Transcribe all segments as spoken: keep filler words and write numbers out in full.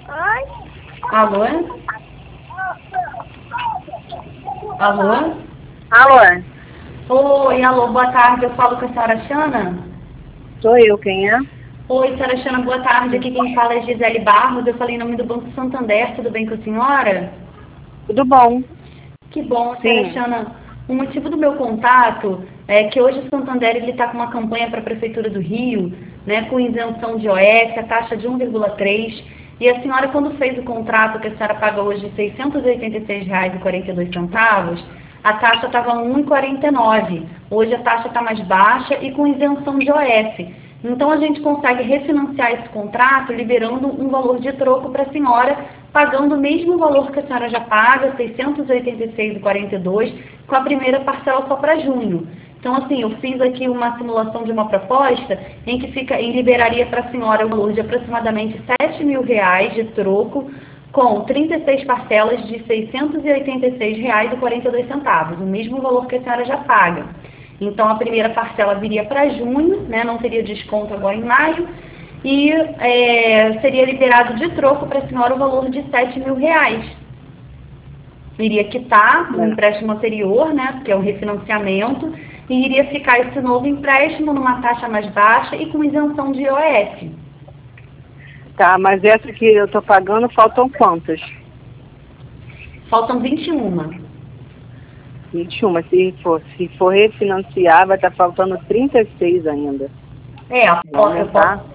Alô? Alô? Alô? Oi, alô, boa tarde. Eu falo com a senhora Xana? Sou eu, quem é? Oi, senhora Xana, boa tarde. Aqui quem fala é Gisele Barros. Eu falei em nome do Banco Santander. Tudo bem com a senhora? Tudo bom. Que bom, senhora Sim. Xana. O motivo do meu contato é que hoje o Santander está com uma campanha para a Prefeitura do Rio, né, com isenção de O S, a taxa de um vírgula três. E a senhora, quando fez o contrato que a senhora paga hoje de seiscentos e oitenta e seis reais e quarenta e dois centavos, a taxa estava um vírgula quarenta e nove. Hoje a taxa está mais baixa e com isenção de O S. Então a gente consegue refinanciar esse contrato liberando um valor de troco para a senhora, pagando o mesmo valor que a senhora já paga, seiscentos e oitenta e seis reais e quarenta e dois centavos, com a primeira parcela só para junho. Então, assim, eu fiz aqui uma simulação de uma proposta em que fica, em liberaria para a senhora o valor de aproximadamente sete mil reais de troco, com trinta e seis parcelas de seiscentos e oitenta e seis reais e quarenta e dois centavos, o mesmo valor que a senhora já paga. Então, a primeira parcela viria para junho, né, não teria desconto agora em maio, e é, seria liberado de troco para a senhora o valor de sete mil reais. Iria quitar o empréstimo anterior, né, que é o refinanciamento, e iria ficar esse novo empréstimo numa taxa mais baixa e com isenção de I O S. Tá, mas essa que eu tô pagando, faltam quantas? Faltam vinte e uma. vinte e uma. Se for, se for refinanciar, vai estar faltando trinta e seis ainda. É, eu Vamos posso...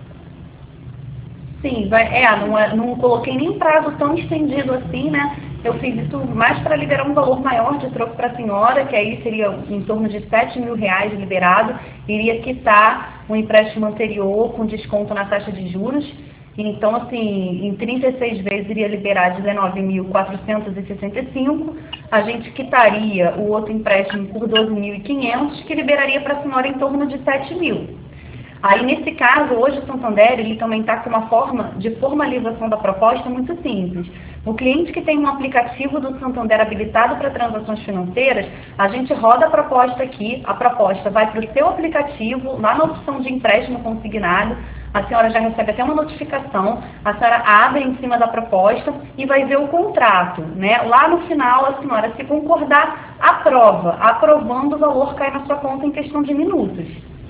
Sim, vai, é, não, é, não coloquei nem prazo tão estendido assim, né? Eu fiz isso mais para liberar um valor maior de troco para a senhora, que aí seria em torno de sete mil reais liberado, iria quitar o empréstimo anterior com desconto na taxa de juros. Então, assim, em trinta e seis vezes iria liberar dezenove mil quatrocentos e sessenta e cinco, a gente quitaria o outro empréstimo por doze mil e quinhentos, que liberaria para a senhora em torno de sete mil. Aí, nesse caso, hoje o Santander ele também está com uma forma de formalização da proposta muito simples. O cliente que tem um aplicativo do Santander habilitado para transações financeiras, a gente roda a proposta aqui, a proposta vai para o seu aplicativo, lá na opção de empréstimo consignado, a senhora já recebe até uma notificação, a senhora abre em cima da proposta e vai ver o contrato, né? Lá no final, a senhora, se concordar, aprova. Aprovando, o valor cai na sua conta em questão de minutos.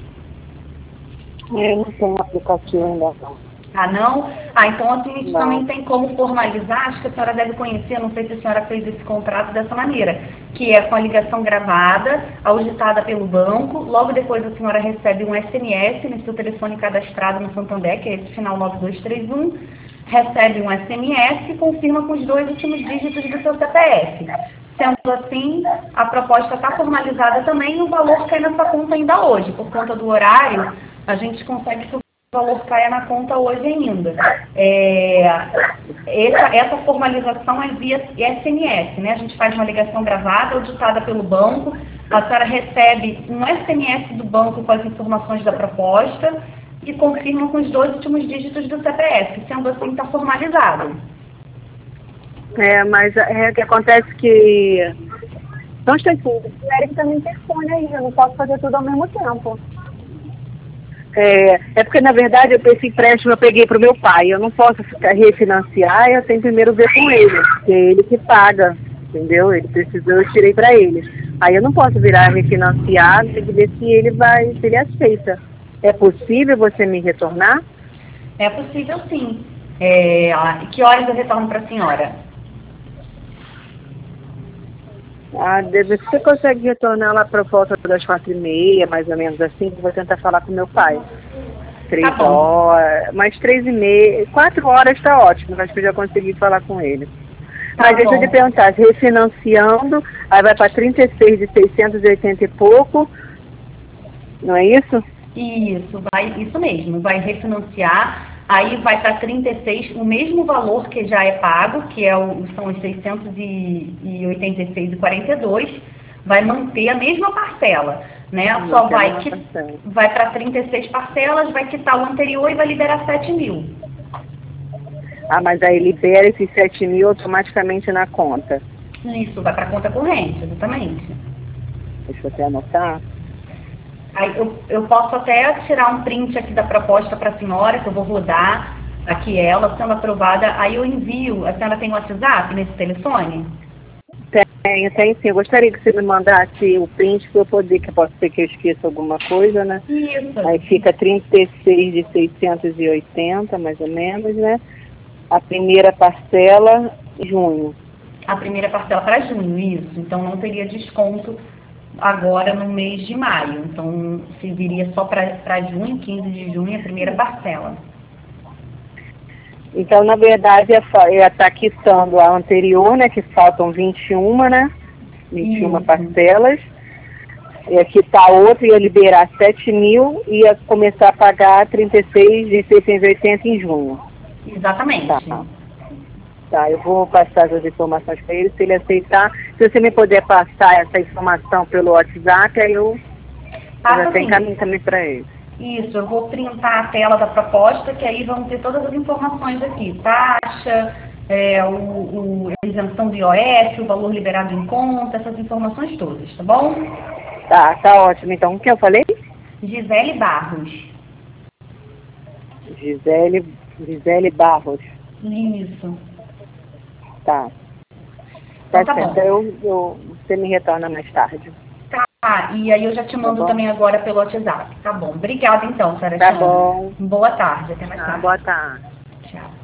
Eu não tenho aplicativo ainda não. Ah, não? Ah, então assim, a gente Não. também tem como formalizar, acho que a senhora deve conhecer, não sei se a senhora fez esse contrato dessa maneira, que é com a ligação gravada, auditada pelo banco, logo depois a senhora recebe um S M S no seu telefone cadastrado no Santander, que é esse final nove dois três um, recebe um S M S e confirma com os dois últimos dígitos do seu C P F. Sendo assim, a proposta está formalizada também e o valor cai na sua conta ainda hoje. Por conta do horário, a gente consegue que o valor caia na conta hoje ainda. É, essa, essa formalização é via S M S, né? A gente faz uma ligação gravada, auditada pelo banco, a senhora recebe um S M S do banco com as informações da proposta e confirma com os dois últimos dígitos do C P F. Sendo assim, está formalizado. É, mas é que acontece que... Não estou aqui, o Eric também tem fone aí, eu não posso fazer tudo ao mesmo tempo. É, é porque, na verdade, esse empréstimo eu peguei para o meu pai. Eu não posso ficar refinanciar, eu tenho primeiro ver com ele, porque é ele que paga, entendeu? Ele precisou, eu tirei para ele. Aí eu não posso virar refinanciar, tem que ver se ele vai, se ele aceita. É possível você me retornar? É possível, sim. É, que horas eu retorno para a senhora? Ah, deve, você consegue retornar lá para volta das quatro e meia, mais ou menos assim, que eu vou tentar falar com meu pai. Três Tá horas, mais três e meia, quatro horas está ótimo, acho que eu já consegui falar com ele. Tá Mas deixa eu bom. te perguntar, refinanciando, aí vai para trinta e seis de seiscentos e oitenta e pouco, não é isso? Isso, vai, isso mesmo, vai refinanciar, aí vai para trinta e seis, o mesmo valor que já é pago, que é o, são os seiscentos e oitenta e seis e quarenta e dois, vai manter a mesma parcela, né? Não, Só vai, não que, parcela. vai para trinta e seis parcelas, vai quitar o anterior e vai liberar sete mil. Ah, mas aí libera esses sete mil automaticamente na conta. Isso, vai para a conta corrente, exatamente. Deixa eu até anotar. Aí eu, eu posso até tirar um print aqui da proposta para a senhora, que eu vou rodar. aqui ela sendo aprovada, aí eu envio, a senhora tem o WhatsApp nesse telefone? Tenho, tenho sim. Eu gostaria que você me mandasse o print para eu poder, que pode ser que eu esqueça alguma coisa, né? Isso. Aí fica trinta e seis de seiscentos e oitenta, mais ou menos, né? A primeira parcela, junho. A primeira parcela para junho, isso. Então não teria desconto agora no mês de maio. Então se viria só para junho, quinze de junho, a primeira parcela. Então, na verdade, ia estar quitando a anterior, né? Que faltam vinte e um, né? vinte e uma Isso. parcelas. Ia quitar outra, ia liberar sete mil e ia começar a pagar trinta e seis de seiscentos e oitenta em junho. Exatamente. Tá. Tá, eu vou passar essas informações para ele, se ele aceitar. Se você me puder passar essa informação pelo WhatsApp, aí eu, eu já tenho caminho também para ele. Isso, eu vou printar a tela da proposta, que aí vão ter todas as informações aqui. Taxa, é, o, o, a isenção do I O F, o valor liberado em conta, essas informações todas, tá bom? Tá, tá ótimo. Então, o que eu falei? Gisele Barros. Gisele, Gisele Barros. Isso. Tá. Então, Tá, tá certo. bom. Eu, eu, você me retorna mais tarde. Tá, e aí eu já te mando Tá também agora pelo WhatsApp. Tá bom. Obrigada então, Sara. Tá bom. Boa tarde, até mais Tá, tarde. boa tarde. Tchau.